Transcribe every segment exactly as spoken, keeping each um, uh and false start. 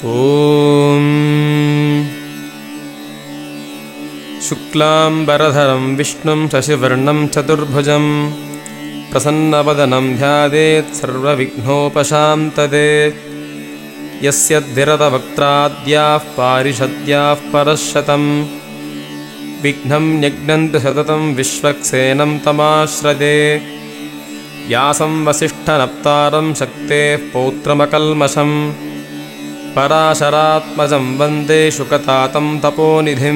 ॐ शुक्लाम्बरधरं विष्णुं शशिवर्णं चतुर्भुजं प्रसन्नवदनं ध्यायेत् सर्वविघ्नोपशान्तये। यस्य द्विरदवक्त्राद्याः पारिषद्याः परश्शतं विघ्नं यज्ञन्तु सततं विश्वक्सेनं तमाश्रये। व्यासं वसिष्ठनप्तारं शक्तेः पौत्रमकल्मषं पराशरात्मजं वन्दे शुकतातं तपोनिधिं।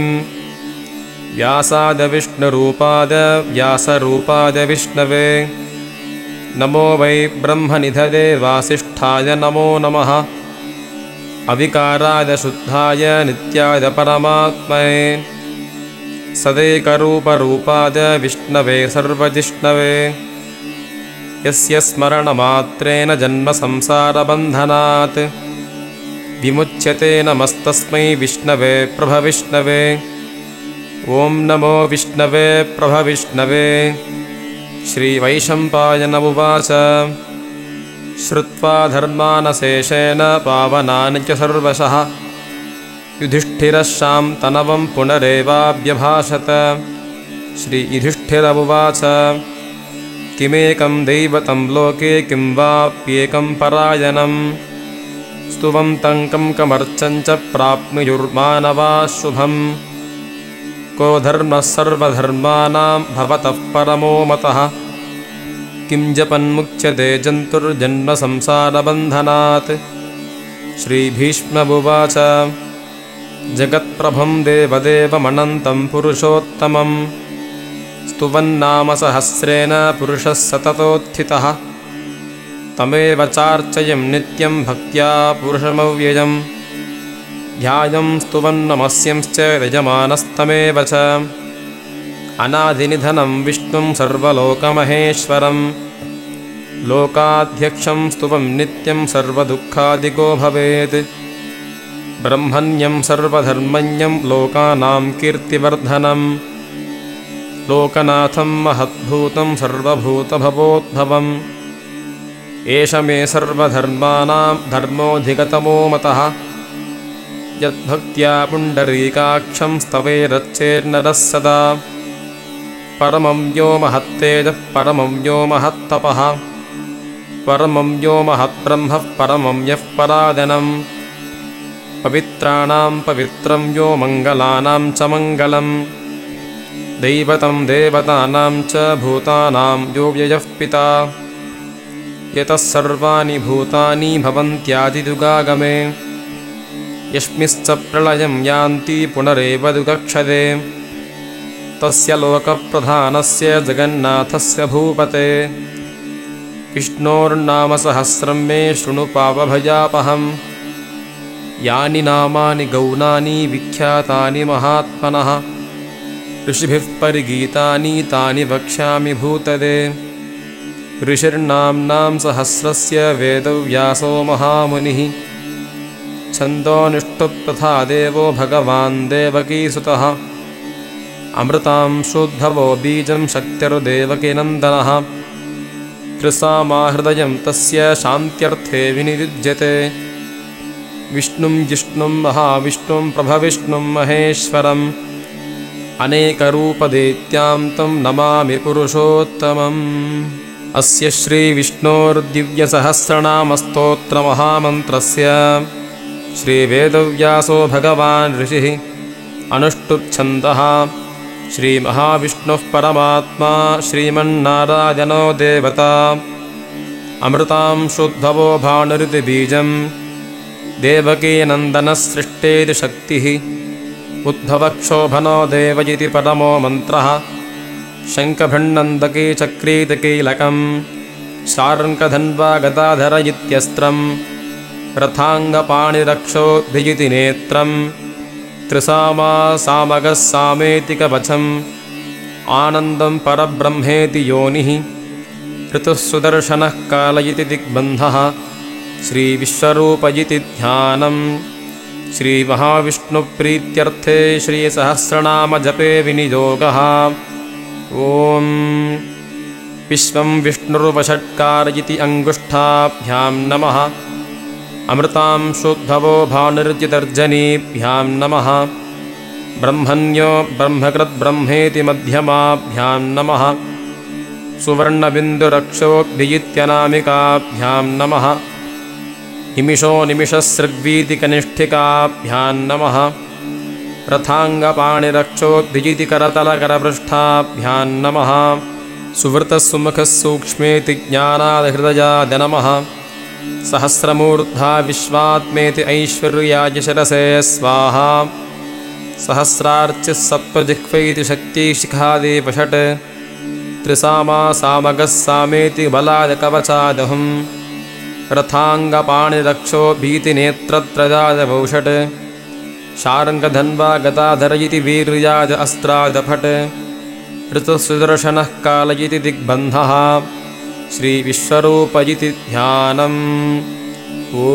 व्यासाय व्यासरूपाय विष्णवे नमो वै ब्रह्मनिधये वासिष्ठाय नमो नमः। अविकाराय शुद्धाय नित्याय परमात्मने सदैकरूपरूपाय विष्णवे सर्वजिष्णवे। यस्य स्मरणमात्रेण जन्मसंसारबन्धनात् विमुच्यते नमस्तस्मै विष्णवे प्रभविष्णवे। ॐ नमो विष्णवे प्रभविष्णवे। श्रीवैशम्पायन उवाच श्रुत्वा धर्मानशेषेण पावनानि च सर्वशः युधिष्ठिरः शान्तनवं पुनरेवाभ्यभाषत। श्रीयुधिष्ठिर उवाच किमेकं दैवतं लोके किं वाप्येकं परायणं स्तुवं तङ्कं कमर्चं च प्राप्नुयुर्मानवाः शुभम्। को धर्मः सर्वधर्माणां भवतः परमो मतः किं जपन्मुच्यते जन्तुर्जन्मसंसारबन्धनात्। श्रीभीष्म उवाच जगत्प्रभं देवदेवमनन्तं पुरुषोत्तमं स्तुवन्नाम सहस्रेण पुरुषः सततोत्थितः। तमेव चार्चयं नित्यं भक्त्या पुरुषमव्ययं ध्यानं स्तुवन्नमस्यंश्च यजमानस्तमेव च। अनादिनिधनं विष्णुं सर्वलोकमहेश्वरं लोकाध्यक्षं स्तुवं नित्यं सर्वदुःखादिको भवेत्। ब्रह्मण्यं सर्वधर्मण्यं लोकानां कीर्तिवर्धनं लोकनाथं महद्भूतं सर्वभूतभवोद्भवम्। एष मे सर्वधर्माणां धर्मोऽधिगतमो मतः यद्भक्त्या पुण्डरीकाक्षं स्तवेरच्चेर्नरः सदा। परमं यो महत्तेजः परमं यो महत्तपः परमं यो महद्ब्रह्मः परमं यः परादनं। पवित्राणां पवित्रं यो मङ्गलानां च मङ्गलं दैवतं देवतानां च भूतानां यो व्ययः पिता। यतः सर्वाणि भूतानि भवन्त्यादिदुगागमे यस्मिश्च प्रलयं यान्ति पुनरेव दुगक्षते। तस्य लोकप्रधानस्य जगन्नाथस्य भूपते विष्णोर्नामसहस्रं मे शृणु पापभयापहं। यानि नामानि गौणानि विख्यातानि महात्मनः ऋषिभिः परिगीतानि तानि वक्ष्यामि भूतदे। ऋषिर्नाम्नां सहस्रस्य वेदव्यासो महामुनिः छन्दोनिष्ठुप्तथा देवो भगवान् देवकीसुतः। अमृतांशोद्भवो बीजं शक्तिर्देवकीनन्दनः त्रिसामाहृदयं तस्य शान्त्यर्थे विनियुज्यते। विष्णुं जिष्णुं महाविष्णुं प्रभविष्णुं महेश्वरम् अनेकरूपदैत्यां तं नमामि पुरुषोत्तमम्। अस्य श्रीविष्णोर्दिव्यसहस्रनामस्तोत्रमहामन्त्रस्य श्रीवेदव्यासो भगवान् ऋषिः अनुष्टुप्छन्दः। श्रीमहाविष्णुः परमात्मा श्रीमन्नारायणो देवता अमृतांशोद्भवो भानुरिति बीजं देवकीनन्दनसृष्टेति शक्तिः उद्भवक्षोभनो देव इति परमो मन्त्रः। शङ्खभृन्नन्दकी चक्रीतकीलकं शार्ङ्गधन्वा गदाधर इत्यस्त्रं रथाङ्गपाणिरक्षोद्भिजिति नेत्रं त्रिसामा सामगः सामेति कवचम् आनन्दं परब्रह्मेति योनिः ऋतुः सुदर्शनः काल इति दिग्बन्धः। श्रीविश्वरूप इति ध्यानं श्रीमहाविष्णुप्रीत्यर्थे श्रीसहस्रनामजपे विनियोगः। ॐ विश्वं विष्णुर्वषट्कार इति अङ्गुष्ठाभ्यां नमः। अमृतां शुद्धवो भानुर्जितर्जनीभ्यां नमः। ब्रह्मण्यो ब्रह्मकृद्ब्रह्मेति मध्यमाभ्यां नमः। सुवर्णबिन्दुरक्षोऽभिजित्यनामिकाभ्यां नमः। निमिषो निमिषसृग्वीतिकनिष्ठिकाभ्यां नमः। रथाङ्गपाणिरक्षोऽभिजितिकरतलकरपृष्ठाभ्यां नमः। सुवृतस्सुमुखस्सूक्ष्मेति ज्ञानादहृदयाद नमः। सहस्रमूर्धा विश्वात्मेति ऐश्वर्याय शरसे स्वाहा। सहस्रार्चिः सत्त्वजिह्वैति शक्तिशिखादेव षट्। त्रिसामा सामगः सामेति बलाय कवचादहुं। रथाङ्गपाणिरक्षोभीतिनेत्रत्रयादवौ षट्। शार्ङ्गधन्वा गदाधर इति वीर्याय अस्त्रादफट्। ऋतुसुदर्शनः काल इति दिग्बन्धः। श्रीविश्वरूप इति ध्यानम्। ॐ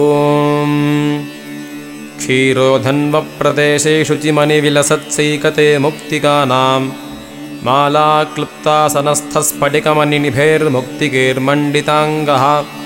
क्षीरोधन्वप्रदेशे शुचिमणिविलसत्सैकते मुक्तिकानां। मालाक्लुप्तासनस्थस्फटिकमणिनिभैर्मुक्तिकेर्मण्डिताङ्गः।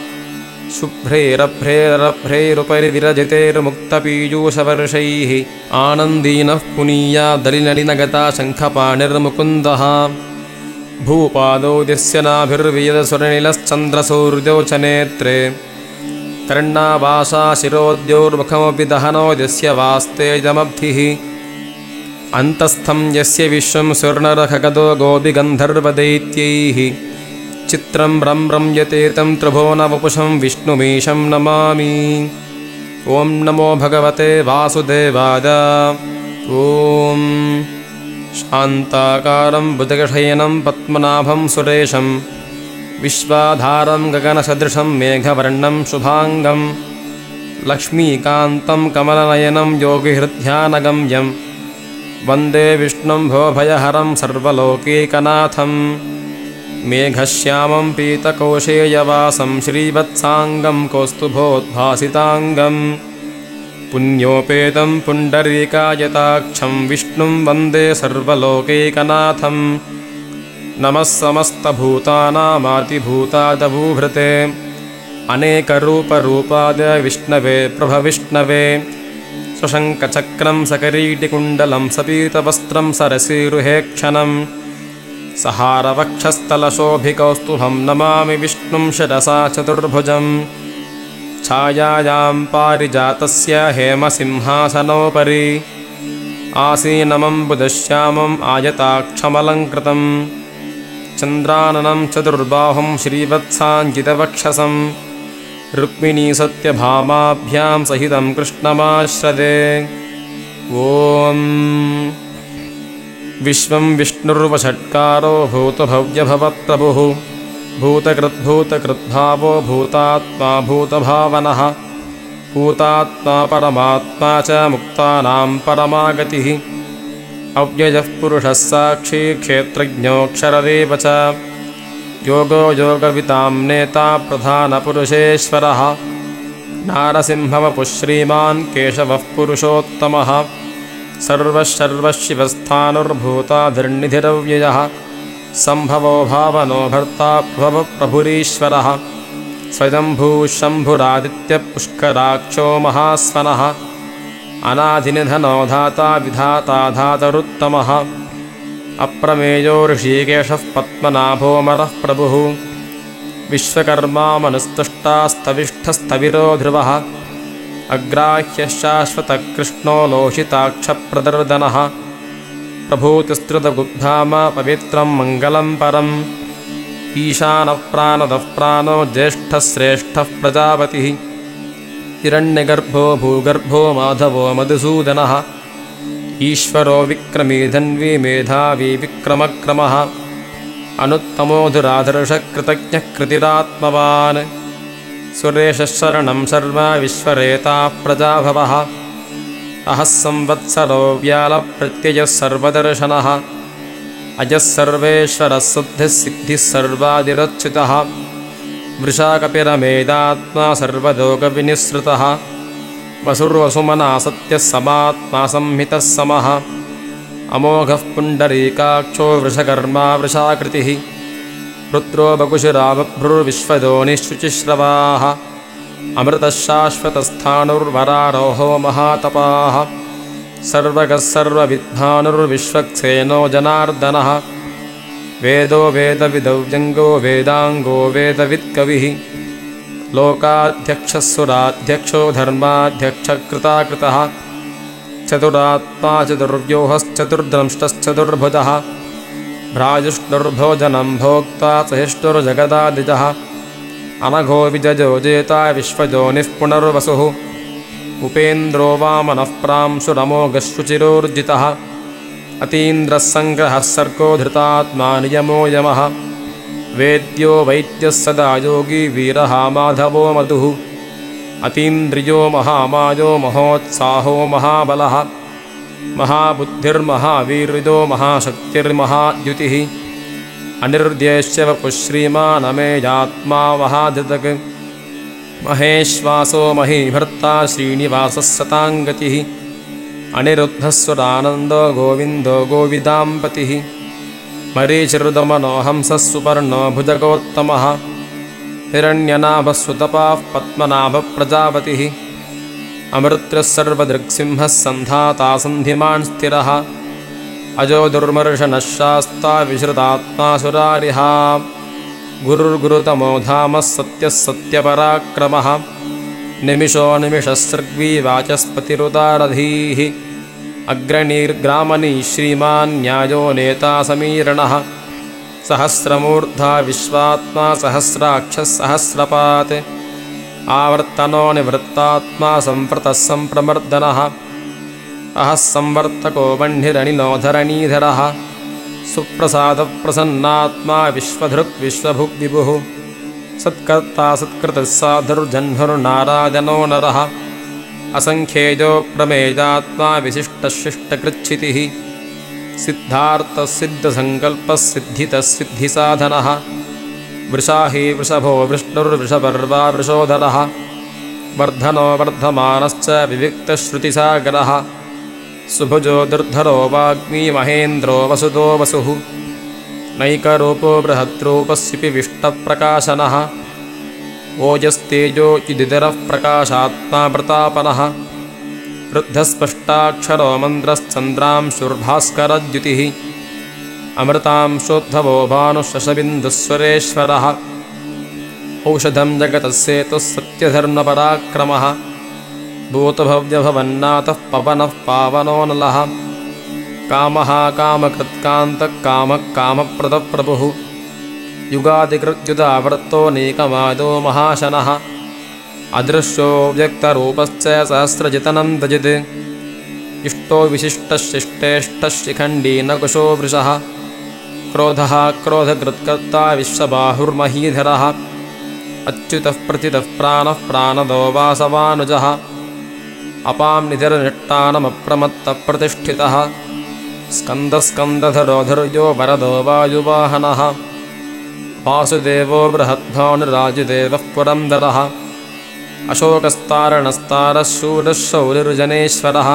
शुभ्रैरभ्रैरभ्रैरुपरि विरजितैर्मुक्तपीयूषवर्षैः आनन्दीनः पुनीयादलिनलिनगता शङ्खपाणिर्मुकुन्दः। भूपादौ यस्य नाभिर्वियदसुरनिलश्चन्द्रसूर्यौ च नेत्रे। कर्णावासा शिरोद्योर्मुखमपि दहनो यस्य वास्तेजमब्धिः। अन्तस्थं यस्य विश्वं स्वर्णरखगदो गोपिगन्धर्वदैत्यैः। चित्रं रं यते तं त्रिभुवनवपुषं विष्णुमीशं नमामि। ॐ नमो भगवते वासुदेवाय। ॐ शान्ताकारं बुधगशयनं पद्मनाभं सुरेशं। विश्वाधारं गगनसदृशं मेघवर्णं शुभाङ्गं। लक्ष्मीकान्तं कमलनयनं योगिहृद्ध्यानगम्यं। वन्दे विष्णुं भवभयहरं सर्वलोकैकनाथं। मेघश्यामं पीतकौशेयवासं श्रीवत्साङ्गं कौस्तुभोद्भासिताङ्गं। पुण्योपेतं पुण्डरीकायताक्षं विष्णुं वन्दे सर्वलोकैकनाथं। नमः समस्तभूतानामातिभूतादवूभृते। अनेकरूपरूपाद विष्णवे प्रभविष्णवे। स्वशङ्खचक्रं सकरीटिकुण्डलं सपीतवस्त्रं सरसीरुहेक्षणं। सहारवक्षस्थलशोभिकौस्तुभं नमामि विष्णुं शिरसा चतुर्भुजं। छायायां पारिजातस्य हेमसिंहासनोपरि। आसीनमम्बुदश्यामम् आयताक्षमलङ्कृतं। चन्द्राननं चतुर्बाहुं श्रीवत्साञ्जितवक्षसं। रुक्मिणी सत्यभामाभ्यां सहितं कृष्णमाश्रदे। ॐ विश्वं विष्णुर्वषट्कारो भूतभव्यभवत्प्रभुः। भूतकृद्भूतकृद्भावो भूतात्मा भूतभावनः। भूतात्मा परमात्मा च मुक्तानां परमागतिः। अव्ययः पुरुषः साक्षी क्षेत्रज्ञोऽक्षरदेव च। योगो योगवितां नेता प्रधानपुरुषेश्वरः। नारसिंहवपुः श्रीमान् केशवः पुरुषोत्तमः। सर्वशर्वशिवस्थानुर्भूताधिर्निधिरव्ययः। सम्भवो भावनो भर्ता प्रभुरीश्वरः। स्वयंभूः शम्भुरादित्यपुष्कराक्षो महास्वनः। अनादिनिधनो धाता विधाता धातरुत्तमः। अप्रमेयो ऋषिकेशः पद्मनाभोऽमरः प्रभुः। विश्वकर्मा मनुस्तुष्टास्तविष्ठस्तविरो ध्रुवः। अग्राह्यशाश्वतकृष्णो लोहिताक्षप्रदर्दनः। प्रभूतिस्त्रितगुब्धाम पवित्रं मङ्गलं परम्। ईशानः प्राणदः प्राणो ज्येष्ठः श्रेष्ठः प्रजापतिः। हिरण्यगर्भो भूगर्भो माधवो मधुसूदनः। ईश्वरो विक्रमी धन्वी मेधावी विक्रमक्रमः। अनुत्तमो धुराधर्षकृतज्ञः कृतिरात्मवान्। सुरेशः शरणं सर्वा विश्वरेताः प्रजाभवः। अहः संवत्सरो व्यालप्रत्ययः सर्वदर्शनः। अजः सर्वेश्वरः शुद्धिः सिद्धिः सर्वादिरच्युतः। वृषाकपिरमेदात्मा सर्वलोकविनिःसृतः। वसुर्वसुमना सत्यः समात्मा संहितः समः। अमोघः पुण्डरीकाक्षो वृषकर्मा वृषाकृतिः। रुद्रो बकुशिरा बभ्रुर्विश्वदोनिः शुचिश्रवाः। अमृतशाश्वतस्थाणुर्वरारोहो महातपाः सर्वगः सर्वविद्वानुर्विश्वक्सेनो जनार्दनः वेदो वेदविदव्यङ्गो वेदाङ्गो वेदवित्कविः लोकाध्यक्षः सुराध्यक्षो धर्माध्यक्षकृताकृतः चतुरात्मा चतुर्व्यूहश्चतुर्द्रंष्टश्चतुर्भुजः भ्राजुष्णुर्भोजनं भोक्ता सहिष्णुर्जगदादिजः अनघो विजजो जेता विश्वजोनिः पुनर्वसुः उपेन्द्रो वामनः प्रांशुरमोघशुचिरोर्जितः अतीन्द्रः सङ्ग्रहः सर्गो धृतात्मा नियमो यमः वेद्यो वैद्यः सदा योगी वीरः माधवो मधुः अतीन्द्रियो महामायो महोत्साहो महाबलः महाबुद्धिर्महावीर्यो महाशक्तिर्महाद्युतिः अनिर्देश्य वपुः श्रीमानमेयात्मा महाधृतक् महेश्वासो महीभर्ता श्रीनिवासः सताङ्गतिः अनिरुद्धस्वरानन्दो गोविन्दो गोविदाम्पतिः मरीचिरुदमनोहंसः सुपर्णो भुजगोत्तमः हिरण्यनाभस्वतपाः पद्मनाभप्रजापतिः अमृत्यः सर्वदृक्सिंहः सन्धाता सन्धिमान् स्थिरः अजो दुर्मर्शनः शास्ता विश्रुतात्मा सुरारिः गुरुर्गुरुतमो धामः सत्यः सत्यपराक्रमः निमिषो निमिषस्सर्ग्वी वाचस्पतिरुदारधीः अग्रणीर्ग्रामणी श्रीमान् न्यायो नेता समीरणः सहस्रमूर्धा विश्वात्मा सहस्राक्षः सहस्रपात् आवर्तनो निवृत्तात्मा संवृतः सम्प्रमर्दनः अहः संवर्तको वह्निरनिलोधरणीधरः सुप्रसादप्रसन्नात्मा विश्वधृक् विश्वभुक् विभुः सत्कर्ता सत्कृतः साधुर्जह्नुर्नारायणो नरः असङ्ख्येयो प्रमेयात्मा विशिष्टशिष्टकृच्छितिः सिद्धार्थः सिद्धसङ्कल्पः सिद्धितः सिद्धिसाधनः वृषाही वृषभो विष्णुर्वृषपर्वा वृषोधरः वर्धनो वर्धमानश्च विविक्तश्रुतिसागरः सुभुजो दुर्धरो वाग्मी महेन्द्रो वसुदो वसुः नैकरूपो बृहद्रूपस्यपि विष्टप्रकाशनः ओजस्तेजो युदितरः प्रकाशात्मा प्रतापनः वृद्धस्पष्टाक्षरो मन्द्रश्चन्द्रांशुर्भास्करद्युतिः अमृतांशोद्धवो भानुशशबिन्दुस्वरेश्वरः औषधं जगतस्येतुः सत्यधर्मपराक्रमः भूतभव्यभवन्नाथः पवनः पावनो नलः कामः कामकृत्कान्तः कामः कामप्रदप्रभुः युगादिकृत्युदावर्तो नैकमादो महाशनः अदृश्यो व्यक्तरूपश्च सहस्रजितनं दजित् इष्टो विशिष्टशिष्टेष्टः शिखण्डी नकुशो वृषः क्रोधः क्रोधकृत्कर्ता विश्वबाहुर्महीधरः अच्युतः प्रतितः प्राणः प्राणदो वासवानुजः अपां निधिर्निष्ठानमप्रमत्तः प्रतिष्ठितः स्कन्दस्कन्दधरो धुर्यो वरदो वायुवाहनः वासुदेवो बृहद्भानुराजुदेवः पुरन्दरः अशोकस्तारणस्तारः शूरः शौरिर्जनेश्वरः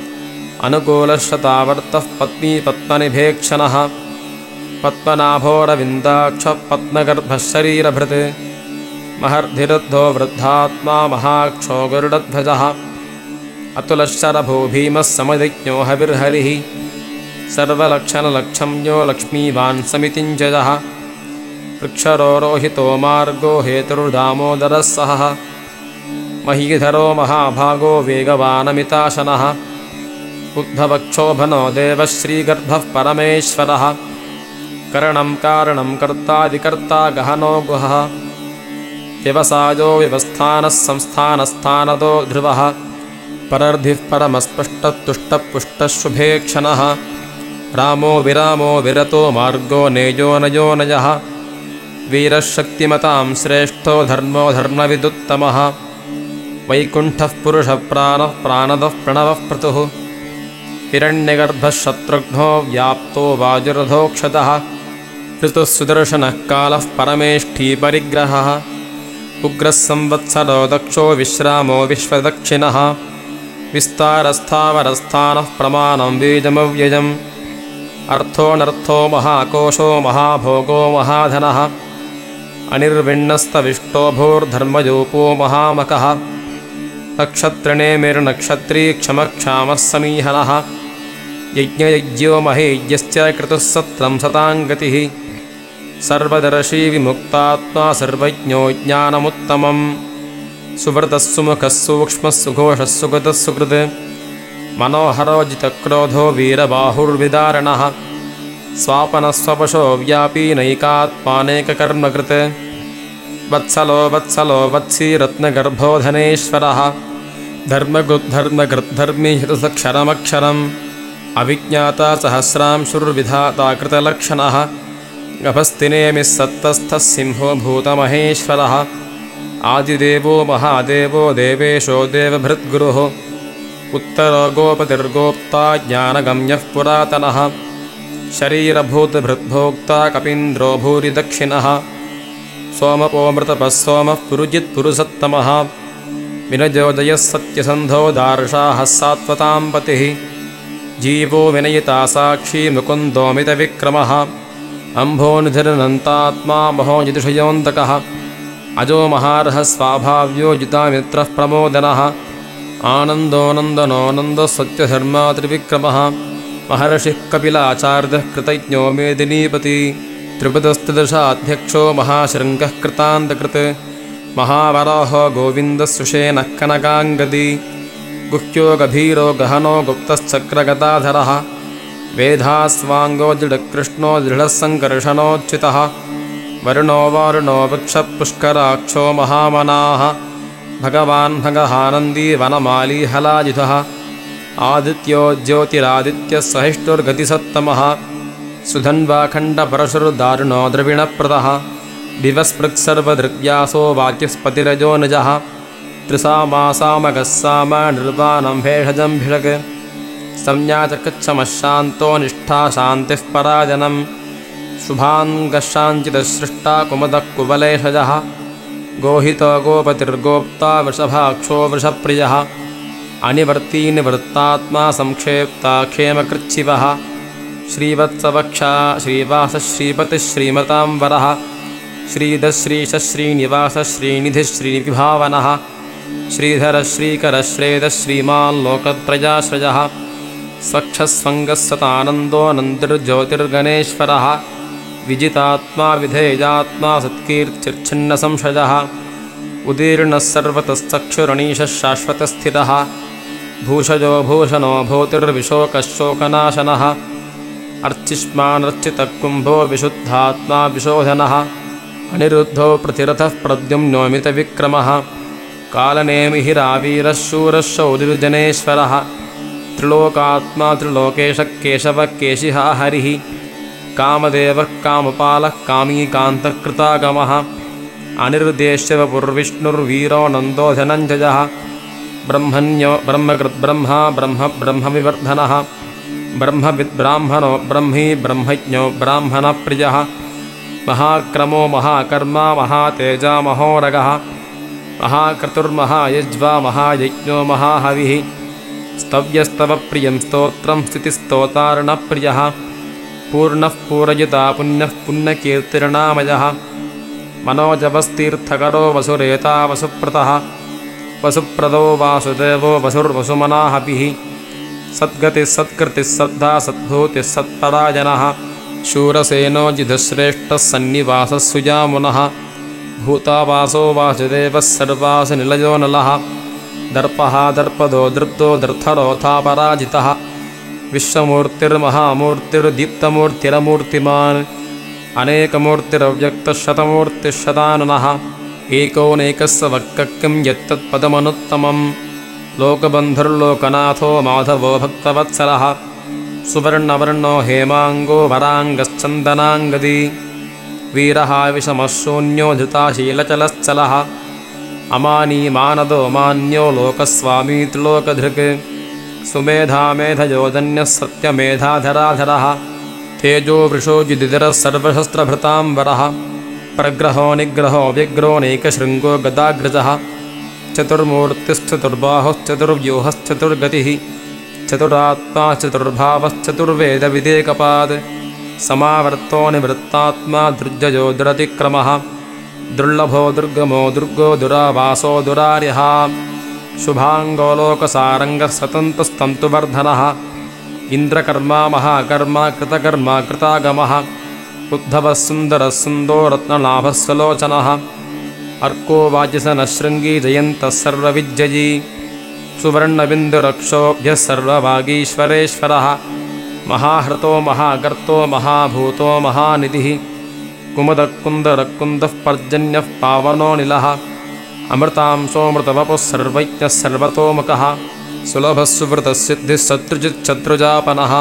अनुकूलशतावर्तः पत्नीपद्मनिभेक्षणः पद्मनाभोरविन्दाक्षः पद्मगर्भः शरीरभृत् महर्धिरुद्धो वृद्धात्मा महाक्षो गरुडध्वजः अतुलशरभो भीमः समधिज्ञो हविर्हरिः सर्वलक्षणलक्षम्यो लक्ष्मीवान् समितिञ्जयः वृक्षरोरोहितो मार्गो हेतुर्दामोदरः सहः महीधरो महाभागो वेगवानमिताशनः उद्धवक्षोभनो देवः श्रीगर्भः परमेश्वरः करणं कारणं कर्तादिकर्ता गहनो गुहः व्यवसायो व्यवस्थानः संस्थानस्थानदो ध्रुवः परर्धिः परमस्पष्टतुष्टपुष्टः शुभेक्षणः रामो विरामो विरतो मार्गो नेयो नयो नयः वीरः शक्तिमतां श्रेष्ठो धर्मो धर्मविदुत्तमः वैकुण्ठः पुरुषः प्राणः प्राणदः प्रणवः पृथुः हिरण्यगर्भः शत्रुघ्नो व्याप्तो वाजुरधोक्षतः ऋतुः सुदर्शनः कालः परमेष्ठी परिग्रहः उग्रः संवत्सरो दक्षो विश्रामो विश्वदक्षिणः विस्तारस्थावरस्थानः प्रमाणं बीजमव्ययम् अर्थोऽनर्थो महाकोशो महाभोगो महाधनः अनिर्विण्णस्तविष्टो भूर्धर्मयोपो महामकः नक्षत्रणेमिर्नक्षत्री क्षमक्षामः समीहनः यज्ञयज्ञो महेज्ञश्च क्रतुः सत्रं सतां गतिः सर्वदर्शी विमुक्तात्मा सर्वज्ञो ज्ञानमुत्तमम् सुव्रतः सुमुखः सूक्ष्मः सुघोषः सुगतः सुकृत् मनोहरो जितक्रोधो वीरबाहुर्विदारणः स्वापनस्वपशो व्यापी नैकात्मानेककर्मकृत् वत्सलो वत्सलो वत्सी रत्नगर्भो धनेश्वरः धर्मगुद्धर्मकृद्धर्मी हितसक्षरमक्षरम् अविज्ञाता सहस्रांशुर्विधाता कृतलक्षणः गभस्तिनेमिः सत्त्वस्थः सिंहो भूतमहेश्वरः आदिदेवो महादेवो देवेशो देवभृद्गुरुः उत्तरो गोपतिर्गोप्ता ज्ञानगम्यः पुरातनः शरीरभूतभृद्भोक्ता कपीन्द्रो भूरि दक्षिणः सोमपोमृतपः सोमः पुरुजित्पुरुषत्तमः विनजोदयः सत्यसन्धो दार्शाः सात्वतां पतिः जीवो विनयिता साक्षी मुकुन्दोमितविक्रमः अम्भोनिधिरनन्तात्मा महोजितिषयोऽन्तकः अजो महार्हः स्वाभाव्यो जितामित्रः प्रमोदनः आनन्दोऽनन्दनोऽनन्दः सत्यधर्मा त्रिविक्रमः महर्षिः कपिलाचार्यः कृतज्ञो मेदिनीपति त्रिपदस्त्रिदशाध्यक्षो महाशृङ्गः कृतान्तकृत् महावराहो गोविन्दः कनकाङ्गदी गुह्यो गभीरो गहनो गुप्तश्चक्रगदाधरः वेधास्वाङ्गो दृढकृष्णो दृढः सङ्कर्षणोच्युतः वरुणो वारुणो वृक्षपुष्कराक्षो महामनाः भगवान् भगहानन्दी वनमाली हलाजितः आदित्यो ज्योतिरादित्यः सहिष्णुर्गतिसत्तमः सुधन्वाखण्डपरशुर्दारुणो द्रविणप्रदः दिवस्पृक्सर्वदृग्व्यासो वाक्यस्पतिरजो निजः त्रिसामासामगः साम निर्वाणं भेषजं भिषक् संज्ञाचकच्छमशान्तो निष्ठा शान्तिः पराजनं शुभाङ्गशाञ्चितसृष्टा कुमुदः कुवलेशजः गोहितो गोपतिर्गोप्ता वृषभाक्षो वृषप्रियः अनिवर्ती निवृत्तात्मा संक्षेप्ता क्षेमकृच्छिवः श्रीवत्सवक्षा श्रीवासः श्रीपतिः श्रीमतां वरः श्रीधः श्रीशः श्रीनिवासः श्रीनिधिः श्रीविभावनः श्रीधरः श्रीकरः श्रेयः श्रीमान् लोकत्रयाश्रयः स्वच्छस्वङ्गः सतानन्दोऽनन्तिर्ज्योतिर्गणेश्वरः विजितात्मा विधेयात्मा सत्कीर्तिर्छिन्नसंशयः उदीर्णः सर्वतश्चक्षुरणीशः शाश्वतस्थितः भूषजो भूषणो भूतिर्विशोकः शोकनाशनः अर्चिष्मानर्चितकुम्भो विशुद्धात्मा विशोधनः अनिरुद्धो प्रतिरथः प्रद्युम्नोमितविक्रमः कालनेमिहिरावीरः शूरः शौरिर्जनेश्वरः त्रिलोकात्मा त्रिलोकेशः केशवः केशिहा हरिः कामदेवः कामपालः कामीकान्तः कृतागमः अनिर्देश्यवपुर्विष्णुर्वीरो नन्दो धनञ्जयः ब्रह्मण्यो ब्रह्मकृद्ब्रह्मा ब्रह्म ब्रह्मविवर्धनः ब्रह्मविद्ब्राह्मणो ब्रह्मी ब्रह्मज्ञो ब्राह्मणप्रियः महाक्रमो महाकर्मा महातेजा महोरगः महाक्रतुर्महायज्वा महायज्ञो महाहविः स्तव्यस्तवप्रियं स्तोत्रं स्थितिस्तोतार्णप्रियः पूर्णः पूरयिता पुण्यः पुण्यकीर्तिर्नामयः मनोजवस्तीर्थकरो वसुरेता वसुप्रतः वसुप्रदो वासुदेवो वसुर्वसुमनाहपिः सद्गतिः सत्कृतिः सद्धा सद्भूतिः सत्पराजनः शूरसेनो जितश्रेष्ठः सन्निवासः सुजामुनः भूतावासो वासुदेवः सर्वासुनिलयो नलः दर्पः दर्पदो दृप्तो दर्थरोथापराजितः विश्वमूर्तिर्महामूर्तिर्दीप्तमूर्तिरमूर्तिमान् अनेकमूर्तिरव्यक्तशतमूर्तिशताननः एकोनेकस्य वक्कं यत्तत्पदमनुत्तमं लोकबन्धुर्लोकनाथो माधवो भक्तवत्सलः सुवर्णवर्णो हेमाङ्गो वराङ्गश्चन्दनाङ्गदी वीरः विषमशून्यो धृताशीलचलश्चलः अमानी मानदो मान्यो लोकस्वामी त्रिलोकधृक् सुमेधामेधयोजन्यः सत्यमेधाधराधरः तेजो वृषोजिदिधरः सर्वशस्त्रभृताम्बरः प्रग्रहो निग्रहो व्यग्रो नैकशृङ्गो गदाग्रजः चतुर्मूर्तिश्चतुर्बाहुश्चतुर्व्यूहश्चतुर्गतिः चतुरात्मा चतुर्भावश्चतुर्वेदविदेकपाद् समावर्तो निवृत्तात्मा दुर्जयो दुरतिक्रमः दुर्लभो दुर्गमो दुर्गो दुरावासो दुरार्यः शुभाङ्गोलोकसारङ्गः सतन्तस्तन्तुवर्धनः इन्द्रकर्मा महाकर्मा कृतकर्मा कृतागमः उद्धवः सुन्दरः सुन्दो रत्नलाभः सलोचनः अर्को वाजिसनः शृङ्गी जयन्तः सर्वविजयी सुवर्णबिन्दुरक्षोभ्यः सर्वभागीश्वरेश्वरः महाहृतो महागर्तो महाभूतो महानिधिः कुमुदकुन्दरकुन्दः पर्जन्यः पावनोऽनिलः अमृतांशोऽमृतवपुः सर्वज्ञः सर्वतोमुखः सुलभः सुवृतः सिद्धिः शत्रुजिच्छत्रुजापनः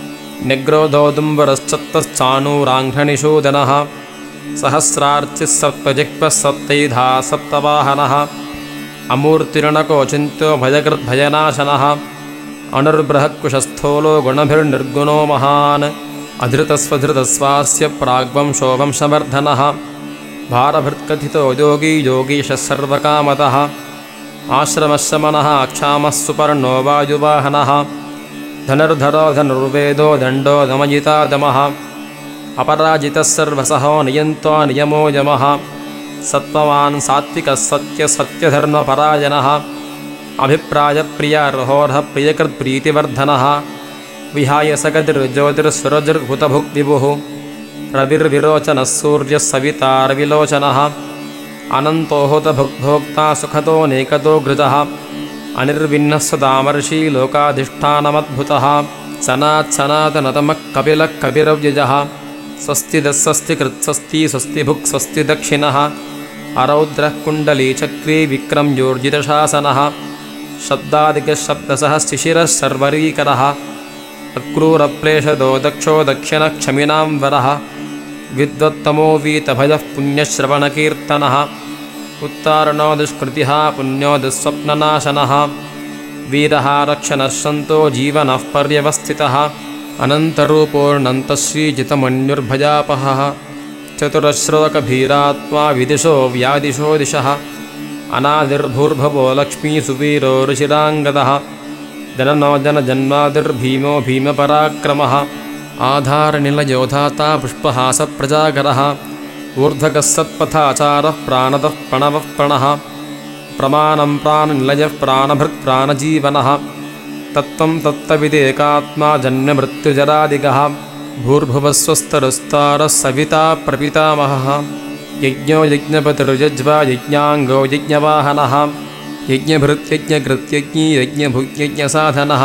निग्रोधोदुम्बरश्चत्तश्चाणूराङ्घ्रनिषूदनः सहस्रार्चिः सप्तजिह्वः सप्तैधा सप्तवाहनः अमूर्तिर्णकोचिन्त्यो भयकृद्भयनाशनः अणुर्बृहत्कुशस्थूलो गुणभिर्निर्गुणो महान् अधृतस्वधृतस्वास्य प्राग्वंशो वंशवर्धनः भारभृत्कथितो योगी योगीशः सर्वकामतः आश्रमशमनः क्षामः सुपर्णो वायुवाहनः धनुर्धरो धनुर्वेदो दण्डो दमयिता दमः अपराजितः सर्वसहो नियन्तो नियमो यमः सत्त्ववान् सात्विकः सत्यसत्यधर्मपरायणः अभिप्रायप्रियार्होर्हः प्रियकृत्प्रीतिवर्धनः विहाय सकतिर्ज्योतिर्सुरजिर्हुतभुग्विभुः रविर्विरोचनः सूर्यः सवितारविलोचनः अनन्तो हुतभुग्भोक्ता सुखतो नेकतो घृतः अनिर्विण्णः सदामर्षी लोकाधिष्ठानमद्भुतः सनात्सनातनतमः कपिलः कपिरव्यजः स्वस्तिदः स्वस्तिकृत्स्वस्ति स्वस्तिभुक् स्वस्ति दक्षिणः अरौद्रः कुण्डलीचक्री विक्रम्योर्जितशासनः शब्दादिकशब्दसः शिशिरः सर्वरीकरः अक्रूरप्रेषदो दक्षो दक्षिणक्षमिनां वरः विद्वत्तमो वीतभयः पुण्यश्रवणकीर्तनः उत्तारणो दुष्कृतिः पुण्यो दुःस्वप्ननाशनः वीरः रक्षणः सन्तो जीवनः पर्यवस्थितः अनन्तरूपोऽनन्तश्रीजितमन्युर्भयापहः चतुरश्लोकभीरात्मा विदिशो व्यादिशो दिशः अनादिर्भूर्भवो लक्ष्मीसुवीरो ऋषिराङ्गदः जननो जनजन्मादिर्भीमो भीमपराक्रमः आधारनिलयोधाता पुष्पहासप्रजागरः ऊर्ध्वगः सत्पथाचारः प्राणदः प्रणवः प्रणः प्रमाणं प्राणनिलयः प्राणभृत् प्राणजीवनः तत्त्वं तत्त्वविदेकात्मा जन्ममृत्युजरादिगः भूर्भुवस्वस्तरुस्तारः सविता प्रपितामहः यज्ञो यज्ञपतिर्यज्वा यज्ञाङ्गो यज्ञवाहनः यज्ञभृत्यज्ञकृत्यज्ञी यज्ञभुग्यज्ञसाधनः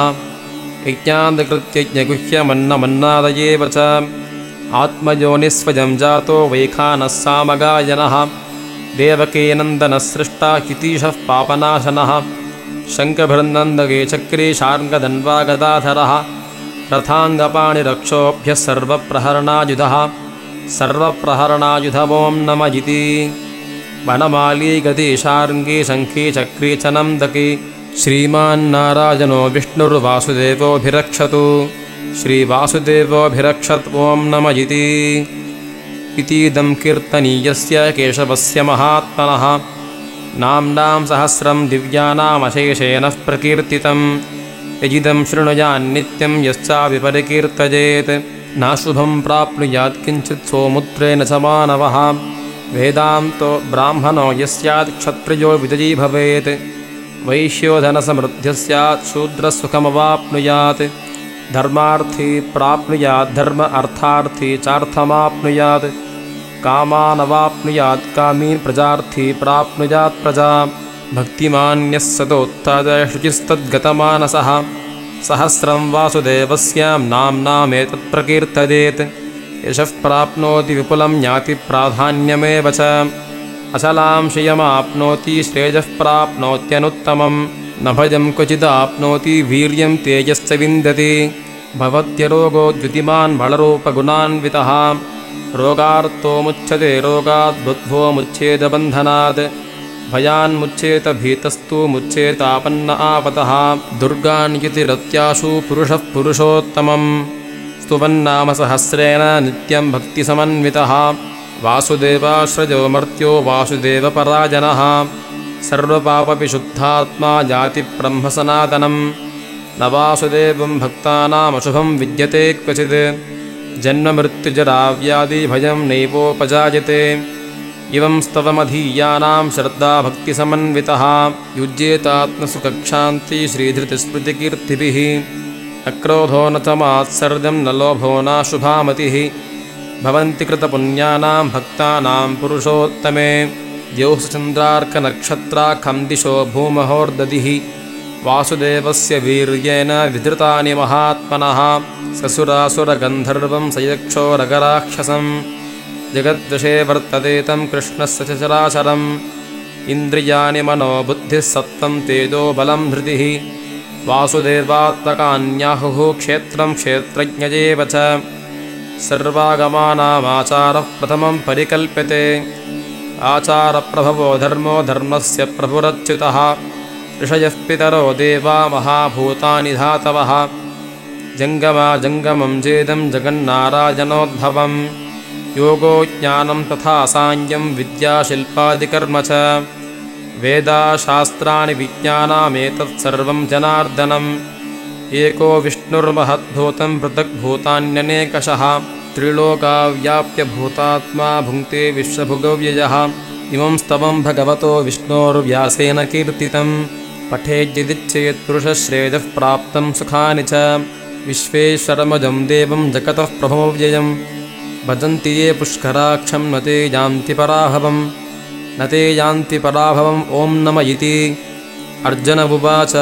यज्ञान्तकृत्यज्ञगुह्यमन्नमन्नादयेव च आत्मयोनिस्वयं जातो वैखानः सामगायनः देवकीनन्दनः सृष्टा कितीशः पापनाशनः शङ्खभृन्नन्दके चक्रे शार्ङ्गधन्वागदाधरः रथाङ्गपाणिरक्षोभ्यः सर्वप्रहरणायुधः सर्वप्रहरणायुधवों नमः इति वनमाली गति शार्ङ्गी शङ्खी चक्री च नन्दकी श्रीमान्नारायणो विष्णुर्वासुदेवोऽभिरक्षतु श्रीवासुदेवोऽभिरक्षत् ॐ नमः इति इतीदं कीर्तनीयस्य केशवस्य महात्मनः नाम्नां सहस्रं दिव्यानामशेषेण प्रकीर्तितं यजिदं शृणुयान्नित्यं यश्चाविपरिकीर्तयेत् नाशुभं प्राप्नुयात् किञ्चित् सोमुत्रेण च मानवः वेदान्तो ब्राह्मणो यस्यात् क्षत्रियो विजयी भवेत् वैश्यो धनसमृद्धिः स्यात् शूद्रसुखमवाप्नुयात् धर्मार्थी प्राप्नुयात् धर्म अर्थार्थी चार्थमाप्नुयात् कामानवाप्नुयात् कामीन् प्रजार्थी प्राप्नुयात् प्रजा भक्तिमान्यः सतोत्थाय शुचिस्तद्गतमानसः सहस्रं वासुदेवस्यां नाम्नामेतत् प्रकीर्तयेत् यशः प्राप्नोति विपुलं याति प्राधान्यमेव च अचलां श्रियमाप्नोति श्रेयः प्राप्नोत्यनुत्तमं न भयं क्वचिदाप्नोति वीर्यं तेजश्च विन्दति भवत्यरोगो द्युतिमान् बलरूपगुणान्वितः रोगार्तो मुच्यते रोगात् बुद्ध्वो मुच्छेदबन्धनात् भयान्मुच्येत भीतस्तु मुच्येतापन्न आपतः दुर्गान् यतिरत्याशु पुरुषः पुरुषोत्तमं स्तुवन्नाम सहस्रेण नित्यं भक्तिसमन्वितः वासुदेवाश्रजो मर्त्यो वासुदेवपरायणः सर्वपापविशुद्धात्मा जातिब्रह्मसनातनं न वासुदेवं भक्तानामशुभं विद्यते क्वचित् जन्ममृत्युजराव्याधिभयं नैवोपजायते इवं स्तवमधीयानां श्रद्धाभक्तिसमन्वितः युज्येतात्मसुखक्षान्ति श्रीधृतिस्मृतिकीर्तिभिः अक्रोधो न च मात्सर्जं न लोभो नाशुभामतिः भवन्ति कृतपुण्यानां भक्तानां पुरुषोत्तमे द्यौश्चन्द्रार्कनक्षत्राखं दिशो भूमहोर्दधिः वासुदेवस्य वीर्येण विधृतानि महात्मनः ससुरासुरगन्धर्वं सयक्षोरगराक्षसं जगद्वशे वर्तते तं कृष्णस्य चराचरम् इन्द्रियाणि मनोबुद्धिः सत्त्वं तेजो बलं धृतिः वासुदेवात्मकान्याहुः क्षेत्रं क्षेत्रज्ञयेव च सर्वागमानामाचारः प्रथमं परिकल्प्यते आचारप्रभवो धर्मो धर्मस्य प्रभुरच्युतः ऋषयः पितरो देवा महाभूतानि धातवः जङ्गमा जङ्गमं चेदं जगन्नारायणोद्भवं योगो ज्ञानं तथा साङ्ख्यं विद्याशिल्पादिकर्म च वेदाशास्त्राणि विज्ञानमेतत्सर्वं जनार्दनम् एको विष्णुर्महद्भूतं पृथग्भूतान्यनेकशः त्रिलोका व्याप्य भूतात्मा भुङ्क्ते विश्वभुगव्ययः इमं स्तवं भगवतो विष्णोर्व्यासेन कीर्तितं पठेद्यदिच्छेत् पुरुषश्रेयः प्राप्तं सुखानि च विश्वेश्वरमजं देवं जगतः प्रभोव्ययं भजन्ति ये पुष्कराक्षं न ते यान्ति पराभवं न ते यान्ति पराभवम् ॐ नम इति अर्जुन उवाच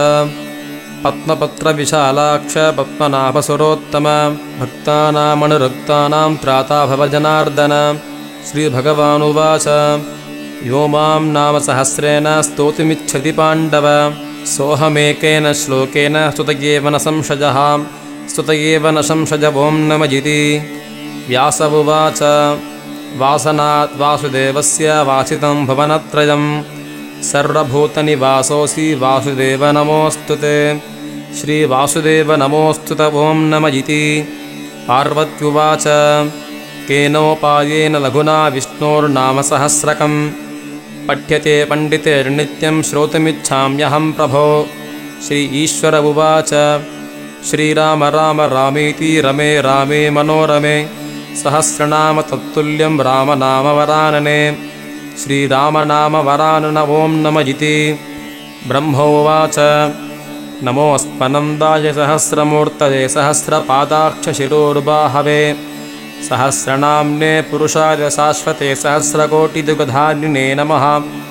पद्मपत्रविशालाक्ष पद्मनाभसुरोत्तम भक्तानामनुरक्तानां त्राता भव जनार्दन श्रीभगवानुवाच यो मां नाम सहस्रेण स्तोतुमिच्छति पाण्डव सोऽहमेकेन श्लोकेन स्तुत एव न संशयः स्तुत एव न संशय ॐ नम इति व्यास उवाच वासनात् वासुदेवस्य वासितं भवनत्रयं सर्वभूतनिवासोऽसि वासुदेव नमोऽस्तु ते श्रीवासुदेव नमोऽस्तु ते ॐ नम इति पार्वत्युवाच केनोपायेन लघुना विष्णोर्नामसहस्रकं पठ्यते पण्डितेर्नित्यं श्रोतुमिच्छाम्यहं प्रभो श्री ईश्वर उवाच श्रीराम राम रामेति रमे रामे मनोरमे सहस्रनाम तत्तुल्यं रामनामवरानने श्रीरामनामवरानन ॐ नम इति ब्रह्मोवाच नमोऽस्मनन्दाय सहस्रमूर्तये सहस्रपादाक्षशिरोर्बाहवे सहस्रनाम्ने पुरुषाय शाश्वते सहस्रकोटिदुग्धारिणे नमः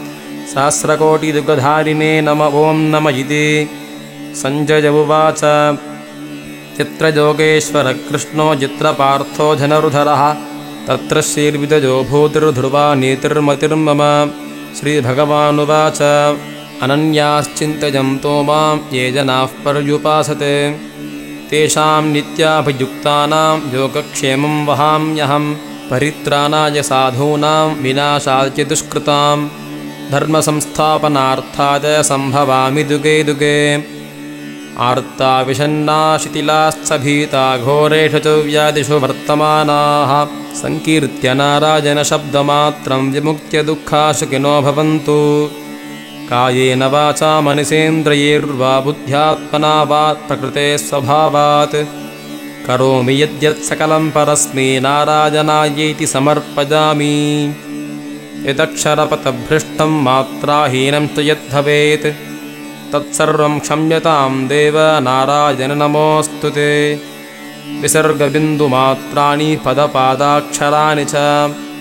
सहस्रकोटिदुग्धारिणे नम ॐ नम इति सञ्जय उवाच यत्र योगेश्वरः कृष्णो यत्र पार्थो धनुर्धरः तत्र श्रीर्विदयो भूतिर्ध्रुवा नीतिर्मतिर्मम श्रीभगवानुवाच अनन्याश्चिन्तयन्तो मां ये जनाः पर्युपासते तेषां नित्याभियुक्तानां योगक्षेमं वहाम्यहं परित्राणाय साधूनां विनाशाय दुष्कृतां धर्मसंस्थापनार्थाय सम्भवामि दुगे दुगे आर्ता विषन्ना शिथिलाश्च भीता घोरेषु च व्याधिषु वर्तमानाः संकीर्त्य नारायणशब्दमात्रं विमुक्त्य दुःखाशुकिनो भवन्तु कायेन वाचा मनसेन्द्रियैर्वा बुद्ध्यात्मना वा प्रकृते स्वभावात् करोमि यद्यत् सकलं परस्मै नारायणायेति समर्पयामि यदक्षरपथभ्रष्टं मात्राहीनं च यद्भवेत् तत्सर्वं क्षम्यतां देव नारायण नमोऽस्तु ते विसर्गबिन्दुमात्राणि पदपादाक्षराणि च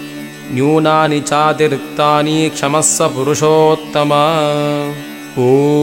न्यूनानि चातिरिक्तानि क्षमस्व पुरुषोत्तम। ॐ